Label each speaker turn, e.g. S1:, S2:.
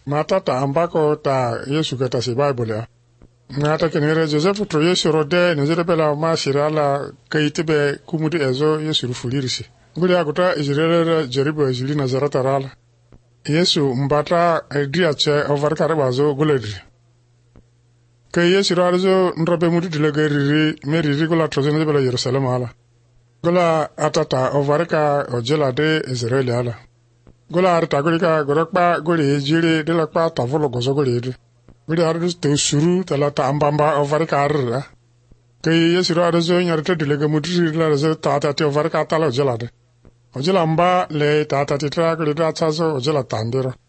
S1: Mata ta ambako ta Yesu kata si Bible ya. Ngata kenere Joseph to Yesu rode nezere bela ma shirala kaitibe kumudu ezo Yesu rufulirisi. Guli akuta Israel jeribu ezili Nazarata rala. Yesu mbata idriache overkare bazo guledri. Kay Yesu rarzo nrobe mudu dilegeriri meriri gula trozene bela Jerusalem ala. Gula atata overka ojela de Israel ala. Gula arta gulika gorakpa guli jiri dilakpa tavolo gozo guli. Guli ardu te suru tala ta ambamba overka arra. Kay Yesu rarzo nyarta dilega mudu rarzo tata te overka tala ojela de. Ojela mba le tata titra guli ratsazo ojela tandero.